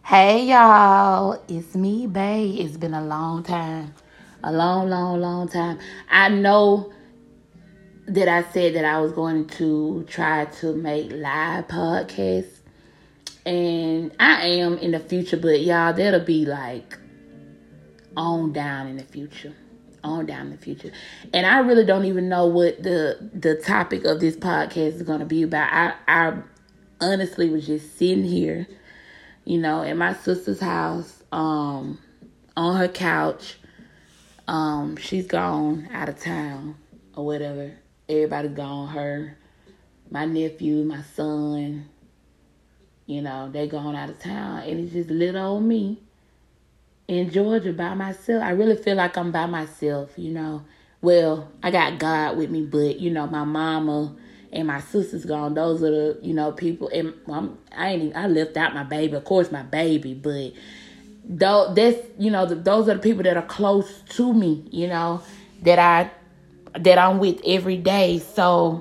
Hey y'all, it's me, Bay. It's been a long time. A long, long, long time. I know that I said that I was going to try to make live podcasts. And I am in the future, but y'all, that'll be like on down in the future. On down in the future. And I really don't even know what the topic of this podcast is going to be about. I honestly was just sitting here, at my sister's house, on her couch. She's gone out of town or whatever. Everybody's gone. Her, my nephew, my son, they gone out of town. And it's just little old me in Georgia by myself. I really feel like I'm by myself, Well, I got God with me, but, my mama and my sister's gone. Those are the, people. And I left out my baby. Of course, my baby. But those are the people that are close to me, that I'm with every day. So,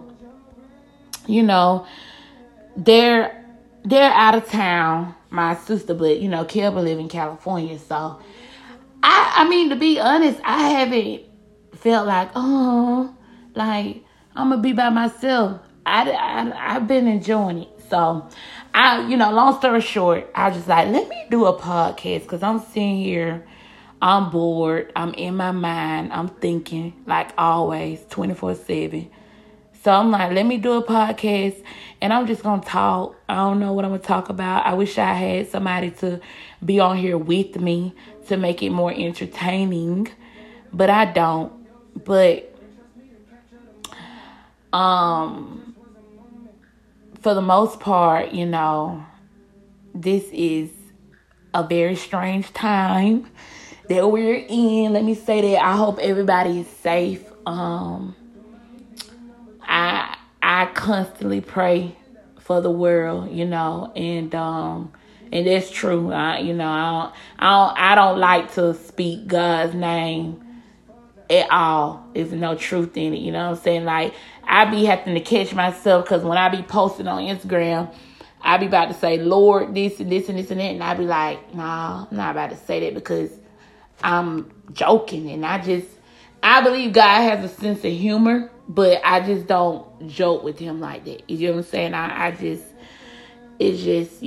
they're out of town, my sister, but, Kelby live in California. So, I mean, to be honest, I haven't felt like, I'm going to be by myself. I've been enjoying it. So, long story short, I was just like, let me do a podcast because I'm sitting here. I'm bored. I'm in my mind. I'm thinking like always, 24/7. So I'm like, let me do a podcast and I'm just going to talk. I don't know what I'm going to talk about. I wish I had somebody to be on here with me to make it more entertaining, but I don't. But for the most part, this is a very strange time that we're in. Let me say that. I hope everybody is safe. I constantly pray for the world, and that's true. I don't like to speak God's name at all. There's no truth in it. You know what I'm saying? Like, I be having to catch myself because when I be posting on Instagram, I be about to say, Lord, this and this and this and that. And I be like, nah, I'm not about to say that because I'm joking. And I believe God has a sense of humor, but I just don't joke with him like that. You know what I'm saying? It's just,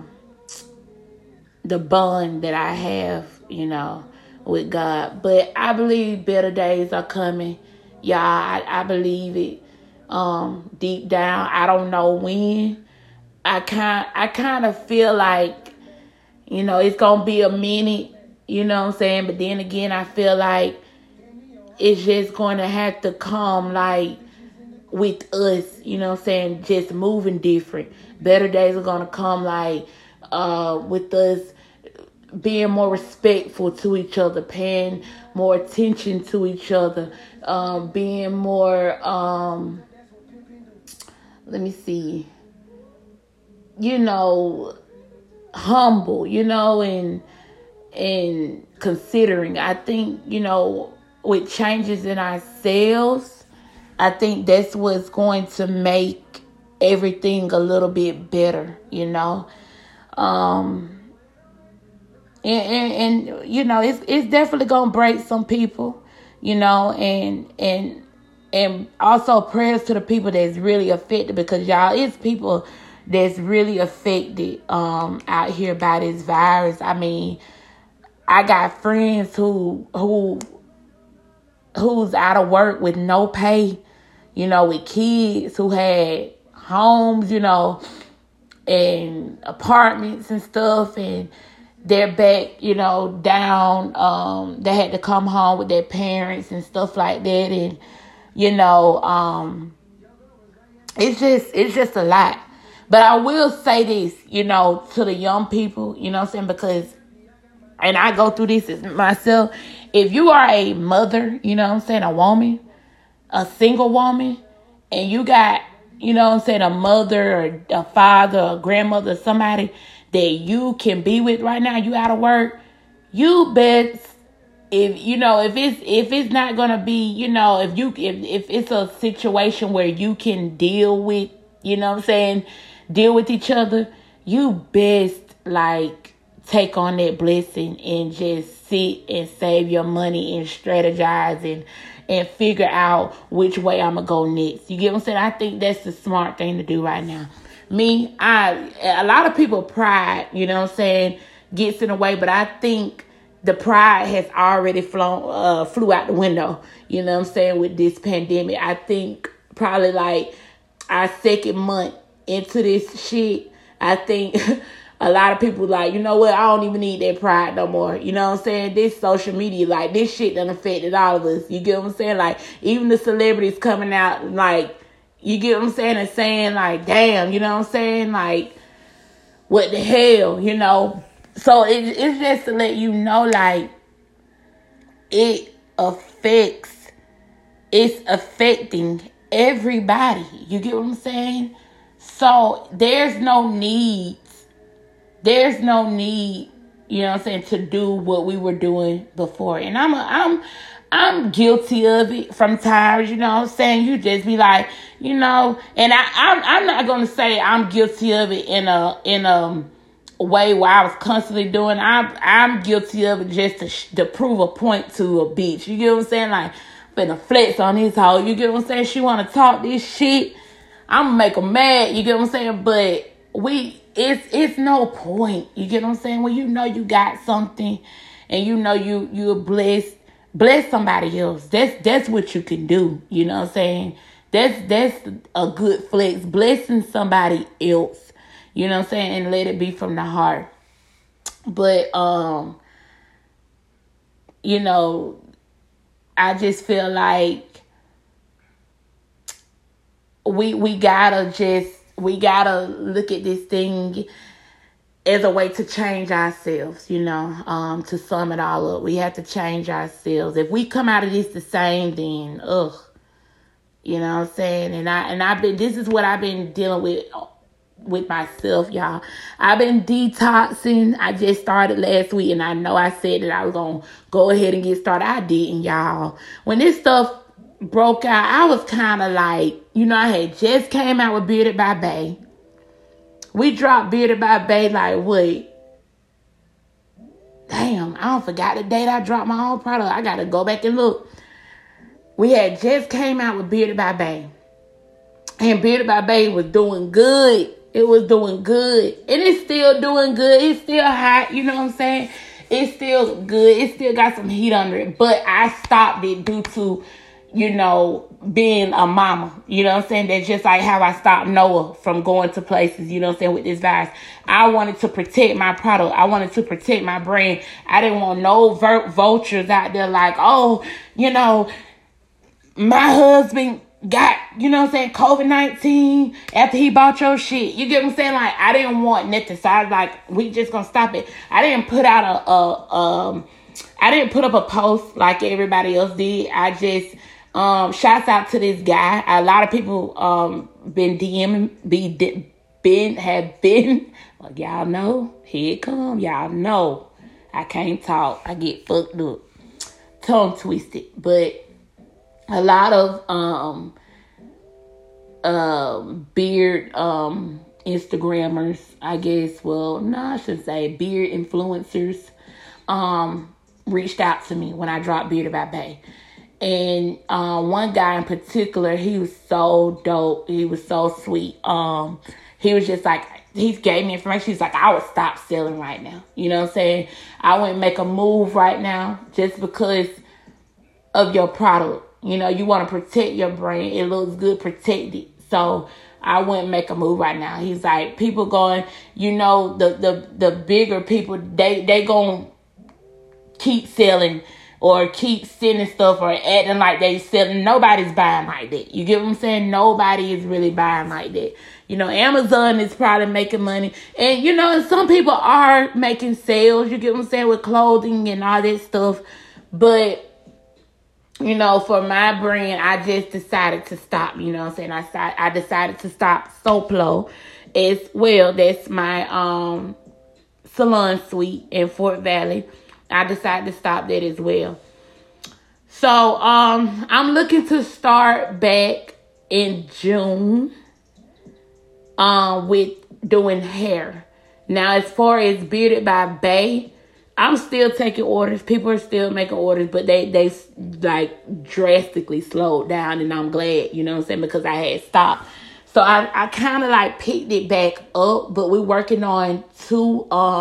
the bond that I have, with God. But I believe better days are coming. Yeah, I believe it. Deep down, I don't know when. I kind of feel like, it's going to be a minute, you know what I'm saying? But then again, I feel like it's just going to have to come like with us, you know what I'm saying? Just moving different. Better days are going to come like with us being more respectful to each other, paying more attention to each other, being more, let me see, humble, and considering. I think, with changes in ourselves, I think that's what's going to make everything a little bit better, And it's definitely gonna break some people, and also prayers to the people that's really affected, because y'all, it's people that's really affected out here by this virus. I mean, I got friends who's out of work with no pay, with kids who had homes, and apartments and stuff, and they're back, down. They had to come home with their parents and stuff like that. And, it's just a lot. But I will say this, to the young people, what I'm saying? Because, and I go through this myself. If you are a mother, a woman, a single woman, and you got, a mother or a father or a grandmother or somebody that you can be with right now, you out of work, you bet if it's not gonna be, if it's a situation where you can deal with, deal with each other, you best like take on that blessing and just sit and save your money and strategize and figure out which way I'm going to go next. You get what I'm saying? I think that's the smart thing to do right now. A lot of people pride, you know what I'm saying, gets in the way, but I think the pride has already flew out the window, you know what I'm saying, with this pandemic. I think probably like our second month into this shit, I think a lot of people like, you know what, I don't even need that pride no more. You know what I'm saying? This social media, like, this shit done affected all of us. You get what I'm saying? Like, even the celebrities coming out, like, you get what I'm saying, and saying, like, damn, you know what I'm saying? Like, what the hell, you know? So it's just to let you know, like, it's affecting everybody. You get what I'm saying? So there's no need, you know what I'm saying, to do what we were doing before. And I'm guilty of it from times, you know what I'm saying? You just be like, you know, and I'm not going to say I'm guilty of it in a way where I was constantly doing. I'm guilty of it just to prove a point to a bitch. You get what I'm saying? Like, finna flex on this hoe. You get what I'm saying? She want to talk this shit. I'm going to make her mad. You get what I'm saying? But it's no point. You get what I'm saying? When you know you got something and you know you're blessed, bless somebody else. That's what you can do. You know what I'm saying? That's a good flex. Blessing somebody else. You know what I'm saying? And let it be from the heart. But you know, I just feel like we gotta look at this thing as a way to change ourselves, you know, to sum it all up. We have to change ourselves. If we come out of this the same, then, you know what I'm saying? And this is what I've been dealing with myself, y'all. I've been detoxing. I just started last week, and I know I said that I was going to go ahead and get started. I didn't, y'all. When this stuff broke out, I was kind of like, you know, I had just came out with Bearded by Bay. We dropped Bearded by Bay like, wait. Damn, I don't forgot the date I dropped my own product. I got to go back and look. We had just came out with Bearded by Bay. And Bearded by Bay was doing good. It was doing good. And it's still doing good. It's still hot. You know what I'm saying? It's still good. It still got some heat under it. But I stopped it due to, you know, being a mama. You know what I'm saying? That's just like how I stopped Noah from going to places, you know what I'm saying, with this virus. I wanted to protect my product. I wanted to protect my brand. I didn't want no vultures out there like, oh, you know, my husband got, you know what I'm saying, COVID-19 after he bought your shit. You get what I'm saying? Like, I didn't want nothing. So I was like, we just gonna stop it. I didn't put out I didn't put up a post like everybody else did. I just, shouts out to this guy. A lot of people, been DMing, have been, well, y'all know, here it come. Y'all know, I can't talk. I get fucked up, tongue twisted, but a lot of beard Instagrammers, I guess. Well, no, I should say beard influencers reached out to me when I dropped Bearded by Bay. And one guy in particular, he was so dope. He was so sweet. He was just like, he gave me information. He's like, I would stop selling right now. You know what I'm saying? I wouldn't make a move right now just because of your product. You know, you want to protect your brand. It looks good, protect it. So I wouldn't make a move right now. He's like, people going, you know, the bigger people, they going to keep selling or keep sending stuff or acting like they selling. Nobody's buying like that. You get what I'm saying? Nobody is really buying like that. You know, Amazon is probably making money. And, you know, some people are making sales, you get what I'm saying, with clothing and all that stuff. But, you know, for my brand, I just decided to stop. You know what I'm saying? I decided to stop Soplo as well. That's my salon suite in Fort Valley. I decided to stop that as well. So I'm looking to start back in June with doing hair. Now, as far as Bearded by Bay, I'm still taking orders. People are still making orders, but they like drastically slowed down, and I'm glad, you know what I'm saying, because I had stopped. So I kind of like picked it back up, but we're working on two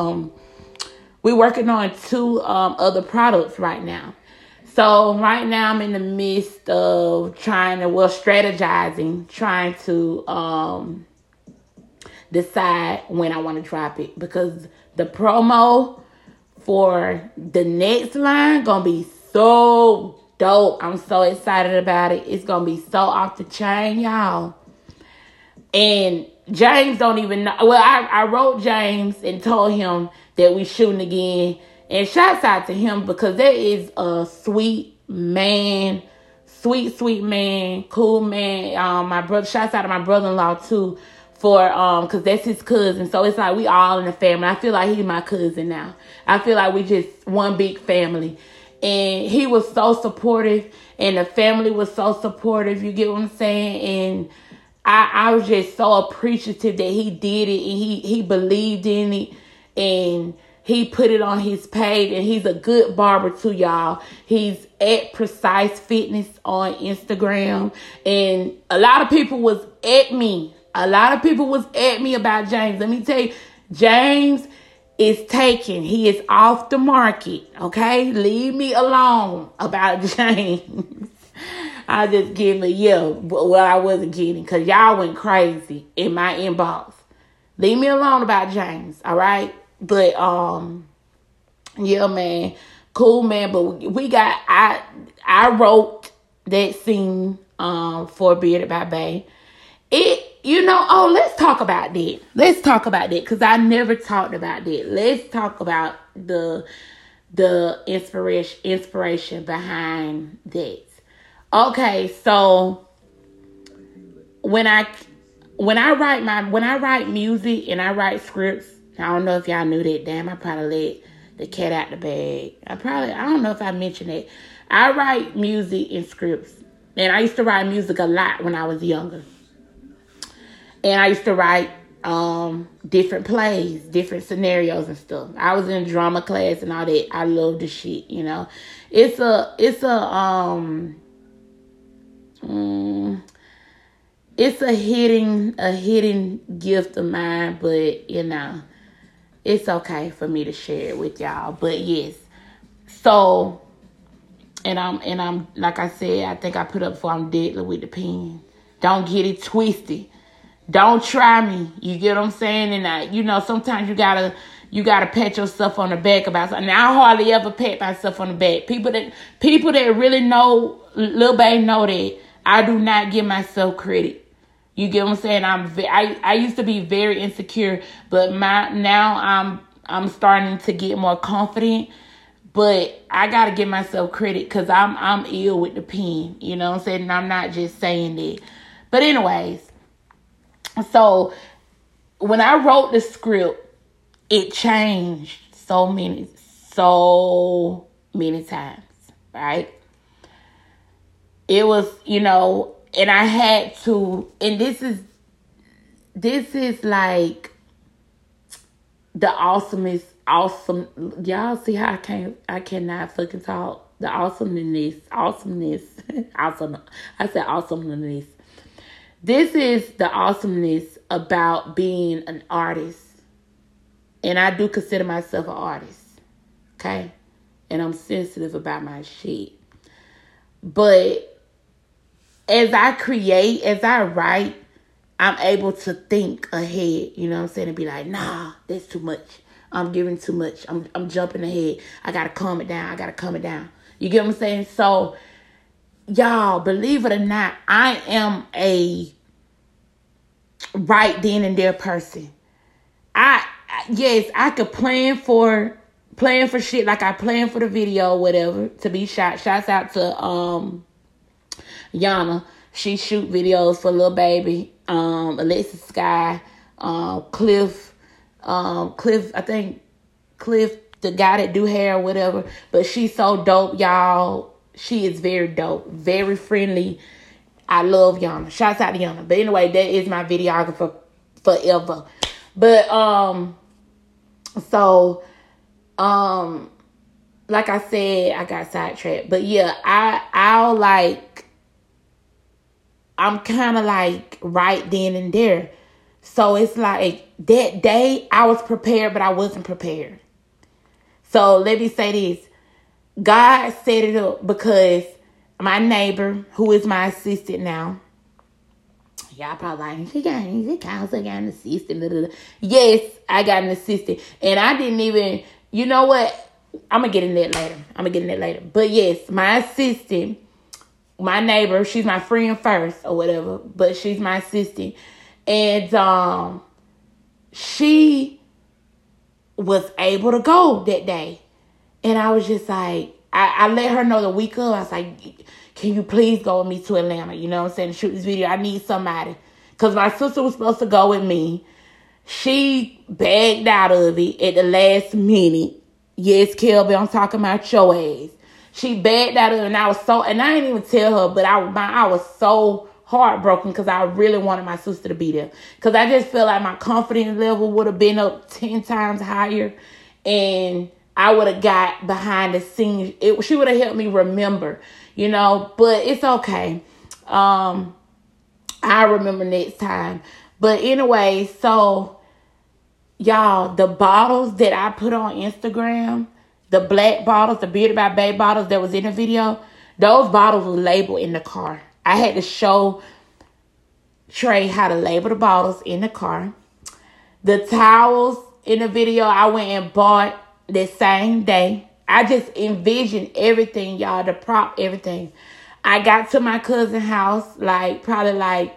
other products right now. So right now I'm in the midst of strategizing, trying to decide when I want to drop it, because the promo for the next line gonna be so dope. I'm so excited about it. It's gonna be so off the chain, y'all. And James don't even know. Well, I wrote James and told him that we shooting again. And shouts out to him, because there is a sweet man, sweet man, cool man. My brother, shouts out to my brother-in-law too, for because that's his cousin. So it's like we all in the family. I feel like he's my cousin now. I feel like we just one big family. And he was so supportive, and the family was so supportive. You get what I'm saying? And I was just so appreciative that he did it, and he believed in it, and he put it on his page. And he's a good barber too, y'all. He's at Precise Fitness on Instagram. And a lot of people was at me. About James. Let me tell you, James is taken. He is off the market. Okay? Leave me alone about James. I just give a yeah. Well, I wasn't kidding, because y'all went crazy in my inbox. Leave me alone about James. All right? But yeah, man, cool, man. But we got I wrote that scene for Bearded by Bay. Let's talk about that. Because I never talked about that. Let's talk about the inspiration behind that. Okay, so when I write music and I write scripts, I don't know if y'all knew that. Damn, I probably let the cat out the bag. I don't know if I mentioned it. I write music and scripts. And I used to write music a lot when I was younger. And I used to write different plays, different scenarios and stuff. I was in drama class and all that. I love the shit, you know. It's a hidden gift of mine, but you know, it's okay for me to share it with y'all. But yes, so and I'm like I said, I think I put up for I'm deadly with the pen. Don't get it twisted. Don't try me. You get what I'm saying? And sometimes you gotta pat yourself on the back about something. Now, I hardly ever pat myself on the back. People that really know Lil Bae know that I do not give myself credit. You get what I'm saying? I used to be very insecure, but now I'm starting to get more confident. But I gotta give myself credit, because I'm ill with the pen. You know what I'm saying? And I'm not just saying that. But anyways, so when I wrote the script, it changed so many times, right? It was, and I had to, and this is like the awesome. Y'all see how I cannot fucking talk. The awesomeness. Awesome. I said awesomeness. This is the awesomeness about being an artist. And I do consider myself an artist. Okay? And I'm sensitive about my shit. But as I write, I'm able to think ahead. You know what I'm saying? And be like, nah, that's too much. I'm giving too much. I'm jumping ahead. I got to calm it down. You get what I'm saying? So, y'all, believe it or not, I am a right then and there person. Yes, I could plan for shit like I planned for the video, whatever, to be shot. Shouts out to Yana. She shoot videos for Lil Baby. Alexis Sky, Cliff, I think Cliff, the guy that do hair or whatever. But she's so dope, y'all. She is very dope, very friendly. I love Yana. Shouts out to Yana. But anyway, that is my videographer forever. But So, like I said, I got sidetracked. But yeah, I'm kind of like right then and there. So it's like that day I was prepared, but I wasn't prepared. So let me say this. God set it up because my neighbor, who is my assistant now, y'all probably like, she got an assistant. Blah, blah, blah. Yes, I got an assistant. And I didn't even, you know what? I'm going to get in that later. But yes, my assistant, my neighbor, she's my friend first or whatever, but she's my assistant. And she was able to go that day. And I was just like, I let her know the week of. I was like, can you please go with me to Atlanta? You know what I'm saying? To shoot this video. I need somebody. Because my sister was supposed to go with me. She bagged out of it at the last minute. Yes, Kelby, I'm talking about your ass. She bagged out of it, and I didn't even tell her, but I was so heartbroken because I really wanted my sister to be there. Because I just feel like my confidence level would have been up 10 times higher, and I would have got behind the scenes. She would have helped me remember, you know, but it's okay. I remember next time. But anyway, so y'all, the bottles that I put on Instagram, the black bottles, the Bearded by Bae bottles that was in the video, those bottles were labeled in the car. I had to show Trey how to label the bottles in the car. The towels in the video, I went and bought the same day. I just envisioned everything, y'all, the prop, everything. I got to my cousin's house, probably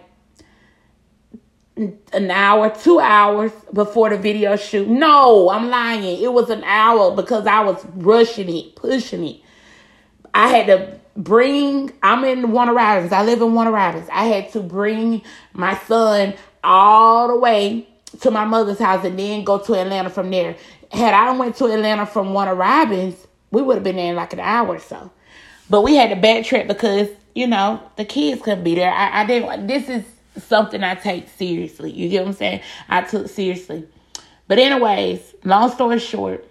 an hour, 2 hours before the video shoot. No, I'm lying. It was an hour because I was rushing it, pushing it. I had to I'm in Warner Robins. I live in Warner Robins. I had to bring my son all the way to my mother's house and then go to Atlanta from there. Had I went to Atlanta from Warner Robins, we would have been there in like an hour or so. But we had to backtrack because, you know, the kids couldn't be there. I didn't. This is something I take seriously. You get what I'm saying? I took seriously. But anyways, long story short,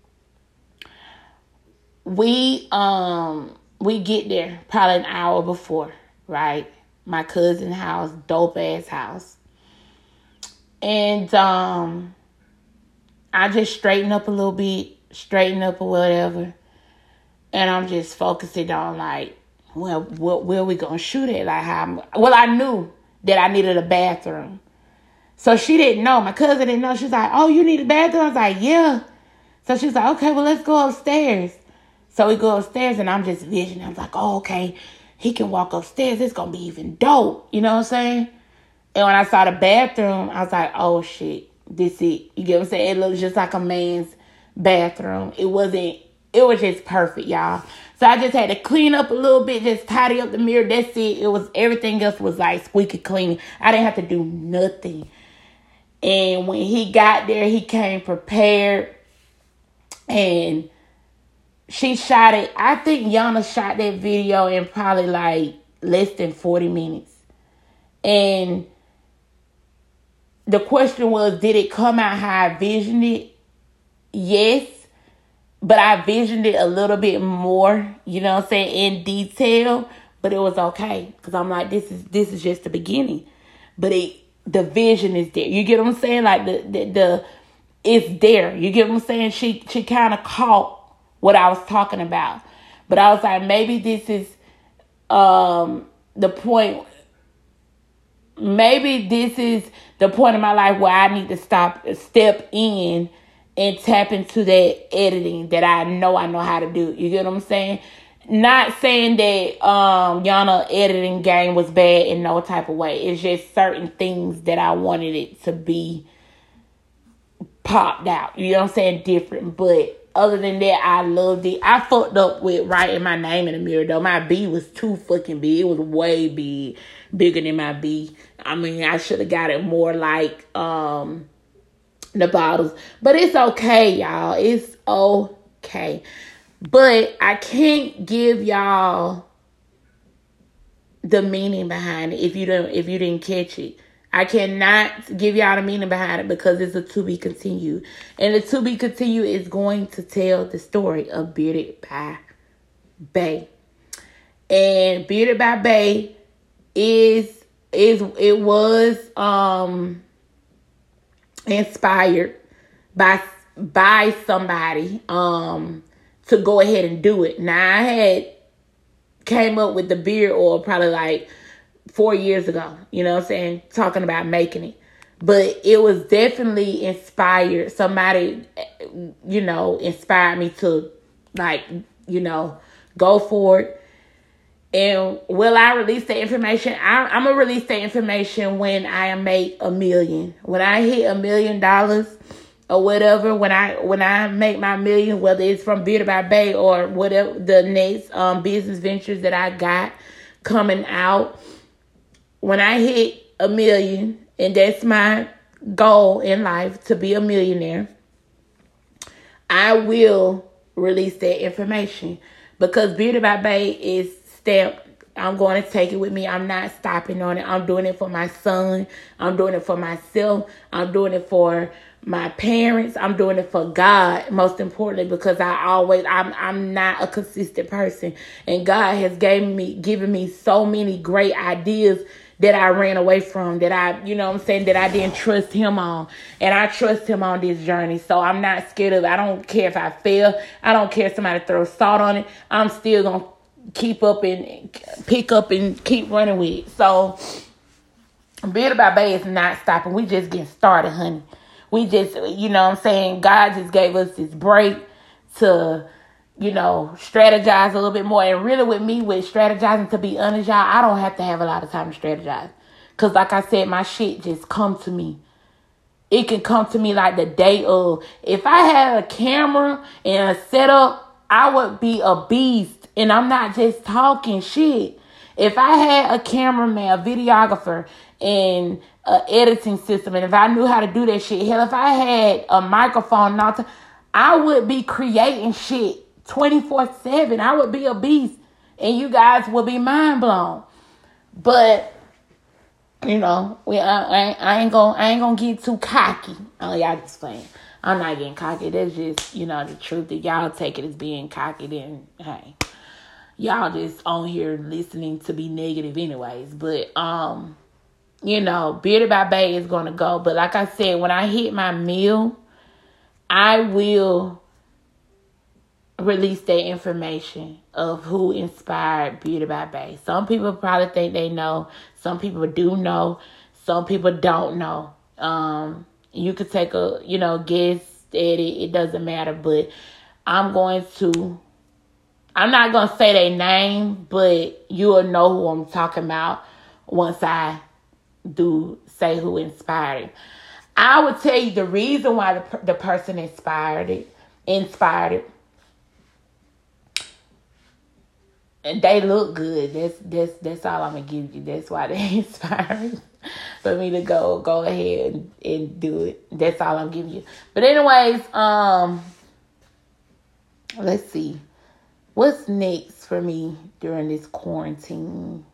we get there probably an hour before, right? My cousin's house, dope ass house. And I just straighten up a little bit, or whatever. And I'm just focusing on like, well, where are we gonna shoot at? Like I knew that I needed a bathroom. So she didn't know. My cousin didn't know. She's like, oh, you need a bathroom? I was like, yeah. So she's like, okay, well, let's go upstairs. So we go upstairs, and I'm just visioning. I'm like, oh, okay, he can walk upstairs. It's going to be even dope. You know what I'm saying? And when I saw the bathroom, I was like, oh, shit, this it. You get what I'm saying? It looks just like a man's bathroom. It was just perfect, y'all. So I just had to clean up a little bit, just tidy up the mirror. That's it. Everything else was like squeaky clean. I didn't have to do nothing. And when he got there, he came prepared. And she shot it. I think Yana shot that video in probably like less than 40 minutes. And the question was, did it come out how I visioned it? Yes. But I visioned it a little bit more, you know what I'm saying, in detail. But it was okay. Because I'm like, this is just the beginning. But the vision is there. You get what I'm saying? Like the it's there. You get what I'm saying? She kind of caught what I was talking about. But I was like, maybe this is the point. Maybe this is the point in my life where I need to step in and tap into that editing that I know how to do. You get what I'm saying? Not saying that Yana editing game was bad in no type of way. It's just certain things that I wanted it to be popped out. You know what I'm saying? Different. But other than that, I loved it. I fucked up with writing my name in the mirror, though. My B was too fucking big. It was way big. Bigger than my B. I mean, I should have got it more like the bottles. But it's okay, y'all. It's okay. But I can't give y'all the meaning behind it if you didn't catch it. I cannot give y'all the meaning behind it because it's a to be continued. And the to be continued is going to tell the story of Bearded by Bay. And Bearded by Bay was inspired by somebody to go ahead and do it. Now, I had came up with the beard oil probably like 4 years ago, you know what I'm saying, talking about making it. But it was definitely inspired. Somebody, inspired me to, go for it. And will I release the information? I'm going to release the information when I make $1 million. When I hit $1 million or whatever, when I make my $1 million, whether it's from Bearded by Bay or whatever the next business ventures that I got coming out, when I hit $1 million, and that's my goal in life, to be a millionaire, I will release that information, because Bearded by Bay is stamped. I'm going to take it with me. I'm not stopping on it. I'm doing it for my son. I'm doing it for myself. I'm doing it for my parents. I'm doing it for God, most importantly, because I'm not a consistent person, and God has given me so many great ideas that I ran away from, that I didn't trust him on. And I trust him on this journey. So I'm not scared of it. I don't care if I fail. I don't care if somebody throws salt on it. I'm still going to keep up and pick up and keep running with it. So Bearded by Bay is not stopping. We just getting started, honey. We just, God just gave us this break to, strategize a little bit more. And really with me, with strategizing, to be honest, y'all, I don't have to have a lot of time to strategize. Because like I said, my shit just come to me. It can come to me like the day of. If I had a camera and a setup, I would be a beast. And I'm not just talking shit. If I had a cameraman, a videographer, and an editing system, and if I knew how to do that shit, hell, if I had a microphone, I would be creating shit 24/7. I would be a beast, and you guys would be mind blown. But I ain't gonna get too cocky. Oh, y'all just playing. I'm not getting cocky. That's just the truth. If y'all take it as being cocky, then hey, y'all just on here listening to be negative, anyways. But Bearded by Bay is gonna go. But like I said, when I hit my meal, I will release that information of who inspired Bearded by Bay. Some people probably think they know. Some people do know. Some people don't know. You could take a, guess at it. It doesn't matter. But I'm not going to say their name, but you'll know who I'm talking about once I do say who inspired it. I would tell you the reason why the person inspired it. And they look good. That's all I'm gonna give you. That's why they inspired for me to go ahead and do it. That's all I'm giving you. But anyways, let's see. What's next for me during this quarantine?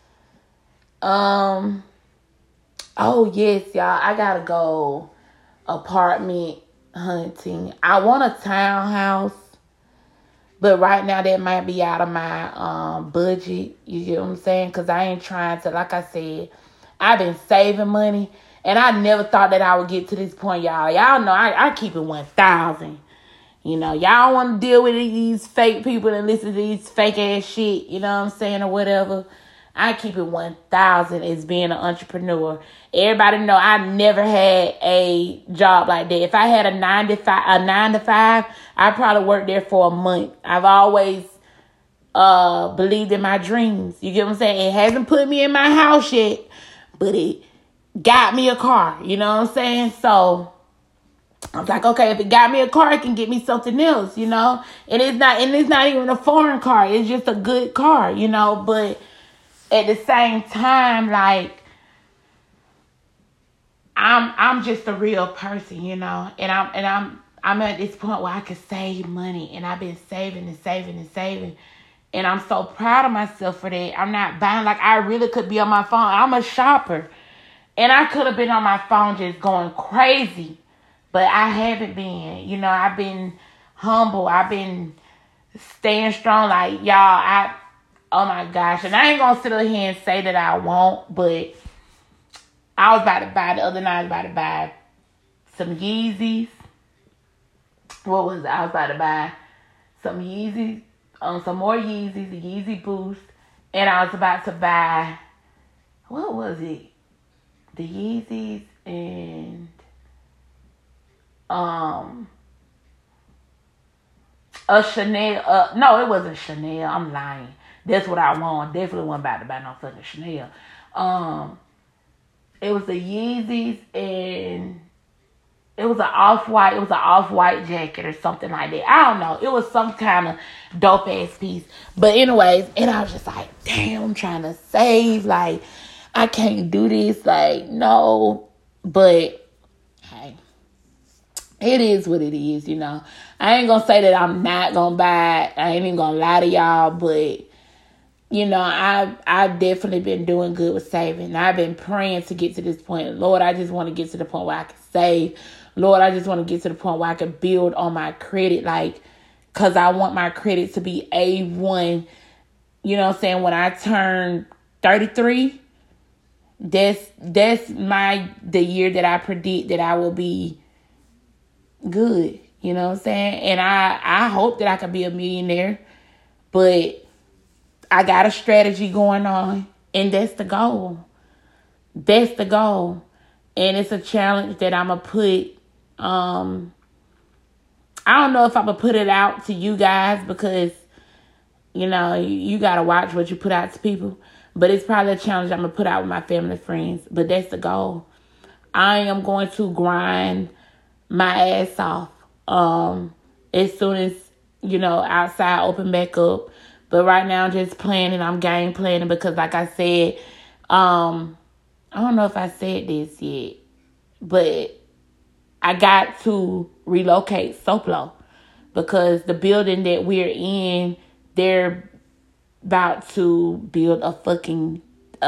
Oh yes, y'all. I gotta go apartment hunting. I want a townhouse. But right now, that might be out of my budget. You get what I'm saying? Because I ain't trying to, like I said, I've been saving money. And I never thought that I would get to this point, y'all. Y'all know I keep it 1,000. Y'all want to deal with these fake people and listen to these fake ass shit. You know what I'm saying? Or whatever. I keep it 1,000 as being an entrepreneur. Everybody know I never had a job like that. If I had a 9 to 5, I probably worked there for a month. I've always believed in my dreams. You get what I'm saying? It hasn't put me in my house yet, but it got me a car. You know what I'm saying? So I was like, okay, if it got me a car, it can get me something else, And it's not even a foreign car. It's just a good car, But at the same time, like, I'm just a real person, and I'm at this point where I can save money, and I've been saving and saving and saving, and I'm so proud of myself for that. I'm not buying, like, I really could be on my phone. I'm a shopper, And I could have been on my phone just going crazy. But I haven't been. You know, I've been humble. I've been staying strong. Like, y'all, oh my gosh. And I ain't going to sit up here and say that I won't. But I was about to buy, the other night, I was about to buy some Yeezys. What was it? I was about to buy some Yeezys, some more Yeezys, the Yeezy Boost. And I was about to buy, what was it? The Yeezys and a Chanel. No, it wasn't Chanel. I'm lying. That's what I want. Definitely wasn't about to buy no fucking Chanel. It was the Yeezys and it was an off-white. It was an off-white jacket or something like that. I don't know. It was some kind of dope-ass piece. But anyways, and I was just like, damn, I'm trying to save. Like, I can't do this. Like, no. But, hey, it is what it is, you know. I ain't going to say that I'm not going to buy it. I ain't even going to lie to y'all. But, you know, I've definitely been doing good with saving. I've been praying to get to this point. Lord, I just want to get to the point where I can save. Lord, I just want to get to the point where I can build on my credit, like, because I want my credit to be A1. You know what I'm saying? When I turn 33, that's the year that I predict that I will be good. You know what I'm saying? And I hope that I can be a millionaire, but I got a strategy going on, and that's the goal. That's the goal. And it's a challenge that I'm going to put, I don't know if I'm going to put it out to you guys because, you know, you got to watch what you put out to people. But it's probably a challenge I'm going to put out with my family and friends. But that's the goal. I am going to grind my ass off as soon as, you know, outside open back up. But right now I'm just planning. I'm game planning because, like I said, I don't know if I said this yet, but I got to relocate Soplo because the building that we're in, they're about to build a fucking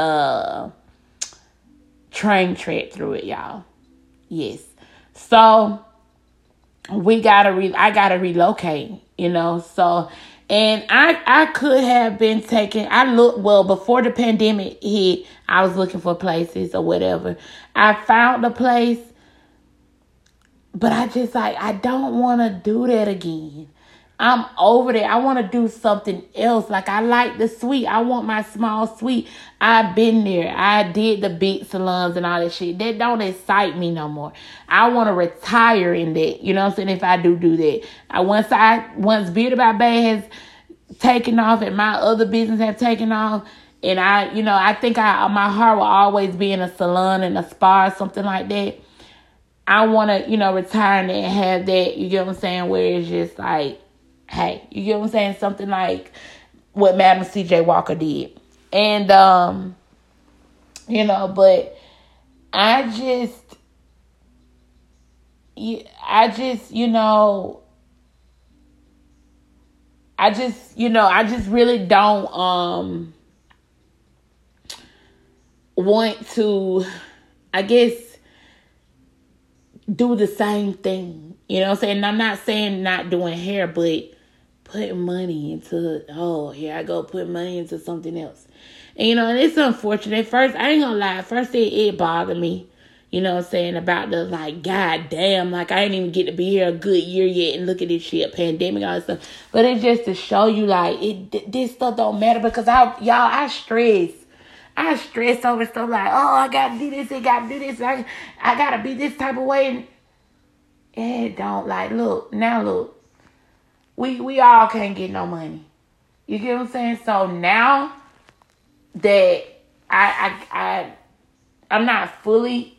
train track through it, y'all. Yes. So I gotta relocate, you know. So, and I could have been taking, before the pandemic hit, I was looking for places or whatever. I found a place, but I don't want to do that again. I'm over there. I want to do something else. Like, I like the suite. I want my small suite. I've been there. I did the big salons and all that shit. That don't excite me no more. I want to retire in that. You know what I'm saying? If I do that. Once Bearded by Bay has taken off and my other business have taken off, and I think my heart will always be in a salon and a spa or something like that. I want to, retire and have that, you get what I'm saying, where it's just like, hey, you get what I'm saying? Something like what Madam C.J. Walker did. And, but I just really don't, want to, I guess, do the same thing. You know what I'm saying? I'm not saying not doing hair, but putting money into, here I go, put money into something else. And, and it's unfortunate. At first, I ain't gonna lie. At first, it bothered me. You know what I'm saying? About the, like, God damn, like, I ain't even get to be here a good year yet, and look at this shit, pandemic, all this stuff. But it's just to show you, like, this stuff don't matter, because I stress. I stress over stuff like, I gotta do this, I gotta do this, I gotta be this type of way. And it don't, like, look, we all can't get no money. You get what I'm saying? So now that I'm not fully,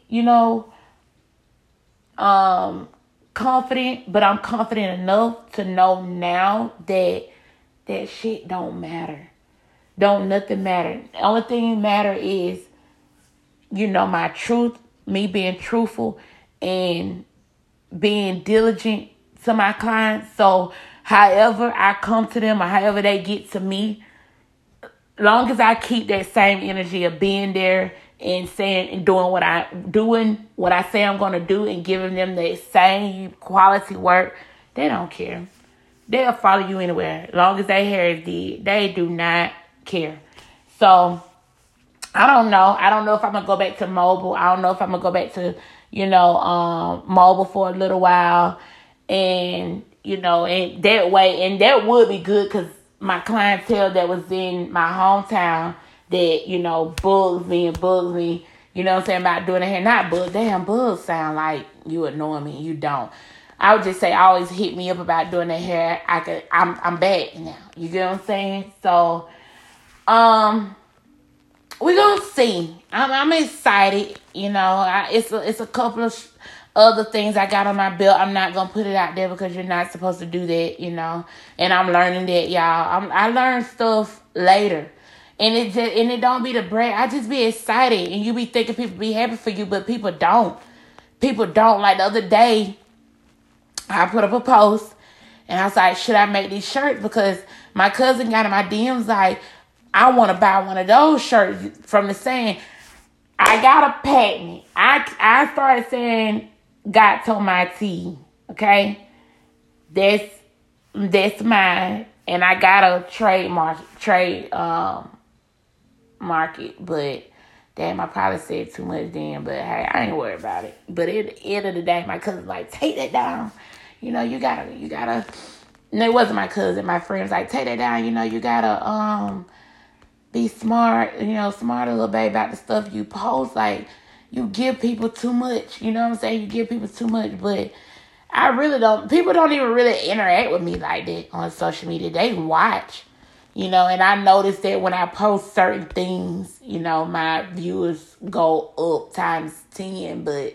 confident, but I'm confident enough to know now that shit don't matter. Don't nothing matter. The only thing matter is, my truth, me being truthful and being diligent to my clients. So however I come to them or however they get to me, long as I keep that same energy of being there and saying and doing what I say I'm gonna do and giving them the same quality work, they don't care. They'll follow you anywhere. As long as their hair is dead. They do not care. So I don't know. I don't know if I'm gonna go back to mobile. I don't know if I'm gonna go back to, mobile for a little while. And, and that way, and that would be good because my clientele that was in my hometown that, bugs me, you know what I'm saying, about doing the hair. Not bugs. Damn, bugs sound like you annoying me. You don't. I would just say always hit me up about doing the hair. I'm back now. You get what I'm saying? So, we're gonna see. I'm excited. It's a couple of other things I got on my belt. I'm not gonna put it out there because you're not supposed to do that. And I'm learning that, y'all. I learn stuff later, and it don't be the brag. I just be excited, and you be thinking people be happy for you, but people don't. People don't. Like the other day, I put up a post, and I was like, should I make these shirts? Because my cousin got in my DMs like, I want to buy one of those shirts from the saying. I got a patent. I started saying, God told my tea. Okay? That's mine. And I got a trade market. But damn, I probably said too much then. But hey, I ain't worried about it. But at the end of the day, my cousin's like, take that down. You gotta. No, it wasn't my cousin. My friend was like, take that down. You gotta be smart. Smart a little bit about the stuff you post. Like, you give people too much. You know what I'm saying? You give people too much. But I really don't. People don't even really interact with me like that on social media. They watch. And I noticed that when I post certain things, my viewers go up times 10. But,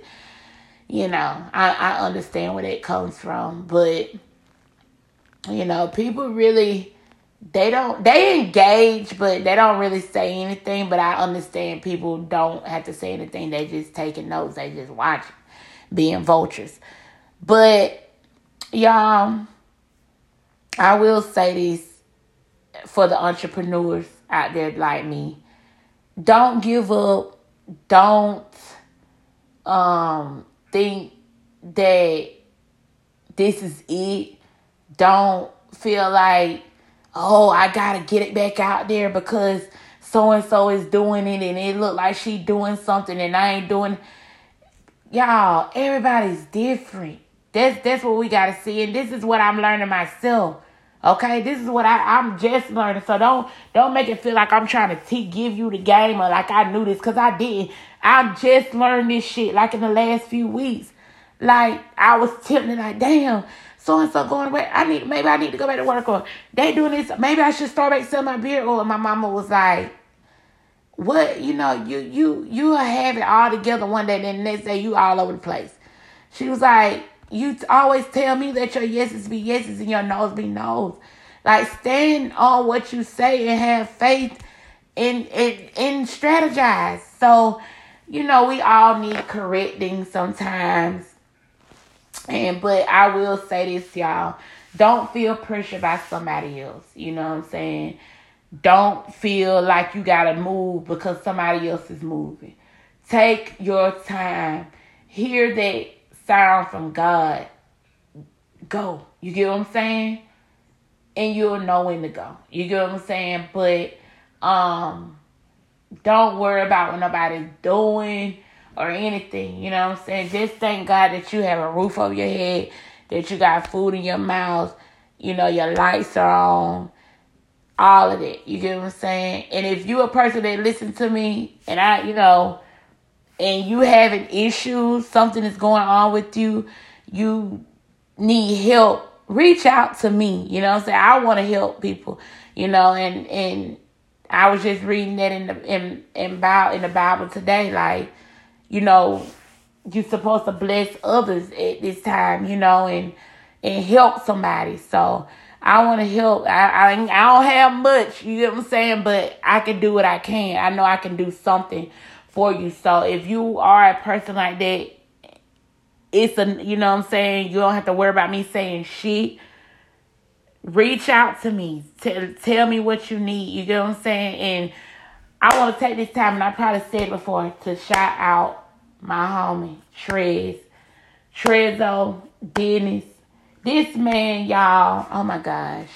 I understand where that comes from. But, people really, they engage, but they don't really say anything. But I understand people don't have to say anything. They just taking notes. They just watching, being vultures. But, y'all, I will say this for the entrepreneurs out there like me. Don't give up. Don't think that this is it. Don't feel like, oh, I gotta get it back out there because so-and-so is doing it and it look like she doing something and I ain't doing. Y'all, everybody's different. That's what we gotta see. And this is what I'm learning myself. Okay, this is what I'm just learning. So don't make it feel like I'm trying to give you the game or like I knew this, because I didn't. I just learned this shit like in the last few weeks. Like I was tempted, like, damn, so-and-so going away. Maybe I need to go back to work, or they doing this. Maybe I should start back selling my beer. Or my mama was like, what? You will have it all together one day, then the next day you all over the place. She was like, you always tell me that your yeses be yeses and your no's be no's. Like, stand on what you say and have faith and strategize. So, we all need correcting sometimes. But I will say this, y'all. Don't feel pressured by somebody else. You know what I'm saying? Don't feel like you got to move because somebody else is moving. Take your time. Hear that sound from God. Go. You get what I'm saying? And you'll know when to go. You get what I'm saying? But don't worry about what nobody's doing or anything. You know what I'm saying? Just thank God that you have a roof over your head, that you got food in your mouth, your lights are on, all of that. You get what I'm saying? And if you a person that listens to me and and you having issues, something is going on with you, you need help, reach out to me. You know what I'm saying? I want to help people, and I was just reading that in the Bible today. Like, you're supposed to bless others at this time, and help somebody. So I want to help. I don't have much, you get what I'm saying? But I can do what I can. I know I can do something for you. So if you are a person like that, it's you know what I'm saying? You don't have to worry about me saying shit. Reach out to me. Tell me what you need. You get what I'm saying? And I want to take this time, and I probably said it before, to shout out my homie, Trezzo, Dennis. This man, y'all, oh my gosh.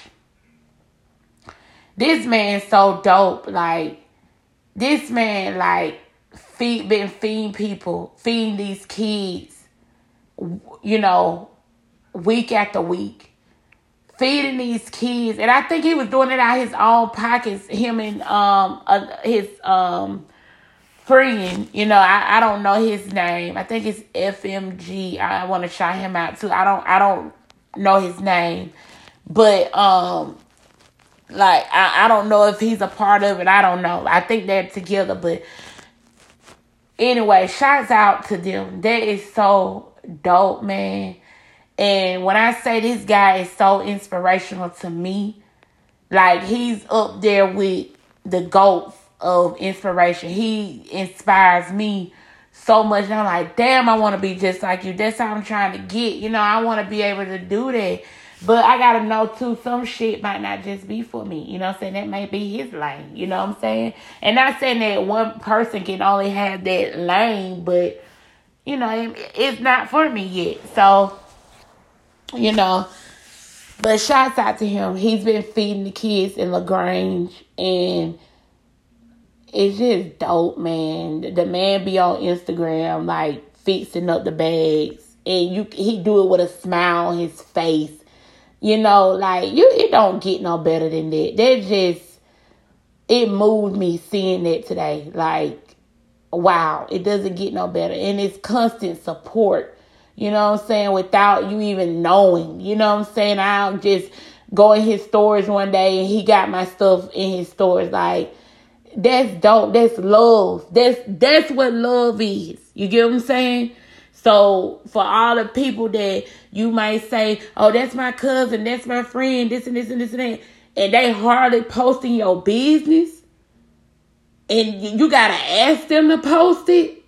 This man so dope. Like, this man, like, been feeding people, feeding these kids, you know, week after week. Feeding these kids. And I think he was doing it out of his own pockets, him and his friend. You know, I don't know his name. I think it's FMG. I want to shout him out too. I don't know his name. But like I don't know if he's a part of it. I don't know. I think they're together, but anyway, shouts out to them. That is so dope, man. And when I say this guy is so inspirational to me, like, he's up there with the GOATs of inspiration. He inspires me so much. And I'm like, damn, I want to be just like you. That's how I'm trying to get. You know, I want to be able to do that. But I got to know, too, some shit might not just be for me. You know what I'm saying? That may be his lane. You know what I'm saying? And not saying that one person can only have that lane, but, you know, it's not for me yet. So, you know, but shouts out to him. He's been feeding the kids in LaGrange, and it's just dope, man. The man be on Instagram, like, fixing up the bags, and he do it with a smile on his face. You know, like, it don't get no better than that. It moved me seeing that today. Like, wow, it doesn't get no better. And it's constant support. You know what I'm saying? Without you even knowing. You know what I'm saying? I'll just go in his stores one day and he got my stuff in his stores. Like, that's dope. That's love. That's what love is. You get what I'm saying? So for all the people that you might say, oh, that's my cousin, that's my friend, this and this and this and that, and they hardly posting your business, and you gotta ask them to post it.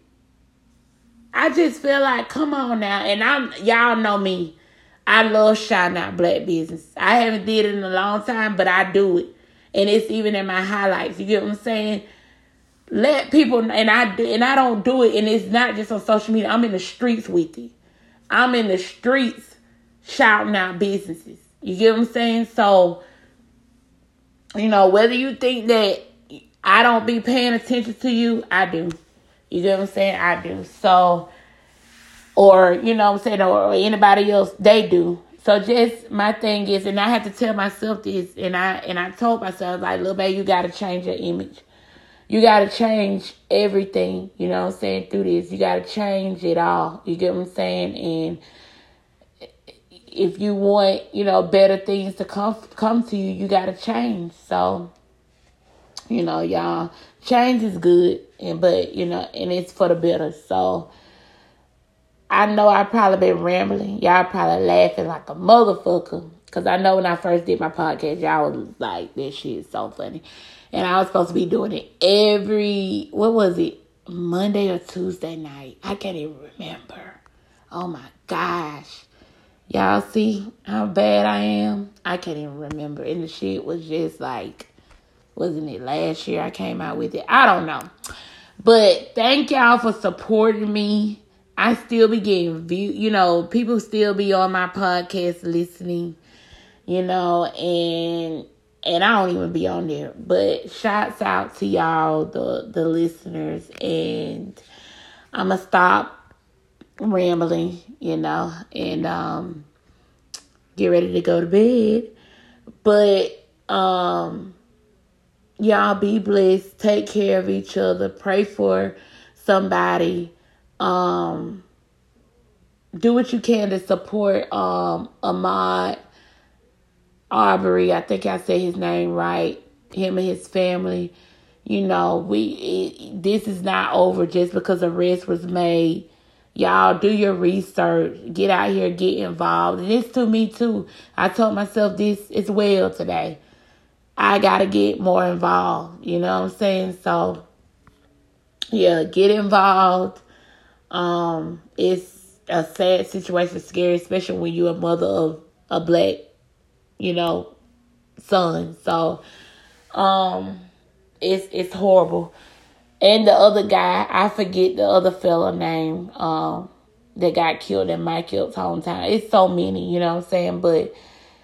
I just feel like, come on now. And y'all know me. I love shouting out black business. I haven't did it in a long time, but I do it. And it's even in my highlights. You get what I'm saying? Let people, and I don't do it, and it's not just on social media. I'm in the streets with it. I'm in the streets shouting out businesses. You get what I'm saying? So, you know, whether you think that I don't be paying attention to you, I do. You get what I'm saying? I do. So, or, you know what I'm saying, or anybody else, they do. So just my thing is, and I have to tell myself this, and I told myself, like, little baby, you got to change your image. You got to change everything, you know what I'm saying, through this. You got to change it all. You get what I'm saying? And if you want, you know, better things to come to you, you got to change. So, you know, y'all, change is good, but, you know, and it's for the better. So, I know I probably been rambling. Y'all probably laughing like a motherfucker. Because I know when I first did my podcast, y'all was like, this shit is so funny. And I was supposed to be doing it every, what was it, Monday or Tuesday night. I can't even remember. Oh, my gosh. Y'all see how bad I am? I can't even remember. And the shit was just like, wasn't it last year I came out with it? I don't know. But thank y'all for supporting me. I still be getting views. You know, people still be on my podcast listening, you know, and I don't even be on there. But shouts out to y'all, the listeners. And I'm going to stop rambling, you know, and get ready to go to bed. But y'all be blessed. Take care of each other. Pray for somebody. Do what you can to support Ahmaud Arbery. I think I said his name right. Him and his family. You know, this is not over just because arrest was made. Y'all do your research. Get out here, get involved. And it's to me too. I told myself this as well today. I gotta get more involved. You know what I'm saying? So yeah, get involved. It's a sad situation, scary, especially when you're a mother of a black, you know, son. So, it's horrible. And the other guy, I forget the other fella name, that got killed in Michael's hometown. It's so many, you know what I'm saying? But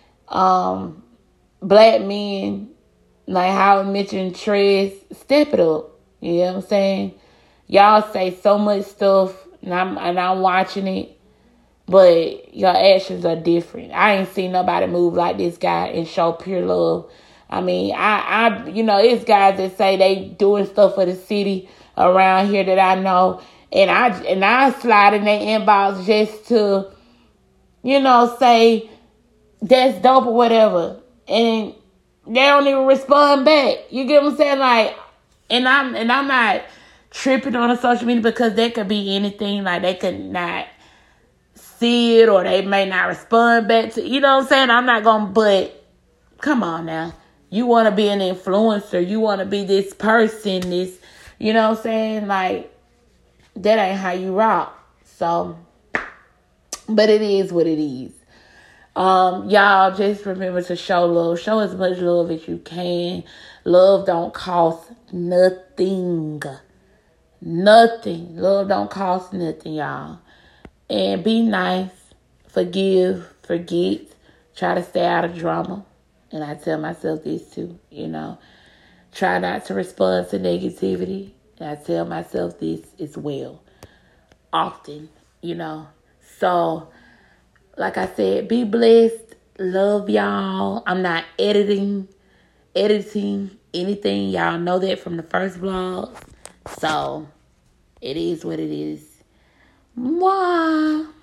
black men, like how I mentioned Trez, step it up. You know what I'm saying? Y'all say so much stuff, and I'm watching it, but your actions are different. I ain't seen nobody move like this guy and show pure love. I mean, I it's guys that say they doing stuff for the city around here that I know, and I slide in their inbox just to, say that's dope or whatever, and they don't even respond back. You get what I'm saying? Like, and I'm not tripping on the social media because that could be anything. Like, they could not see it or they may not respond back to, you know what I'm saying? I'm not going to, but come on now. You want to be an influencer. You want to be this person, this, you know what I'm saying? Like, that ain't how you rock. So, but it is what it is. Y'all just remember to show love. Show as much love as you can. Love don't cost nothing. Nothing. Love don't cost nothing, y'all. And be nice. Forgive. Forget. Try to stay out of drama. And I tell myself this too, Try not to respond to negativity. And I tell myself this as well. Often, So, like I said, be blessed. Love y'all. I'm not editing anything. Y'all know that from the first vlog. So, it is what it is. Mwah.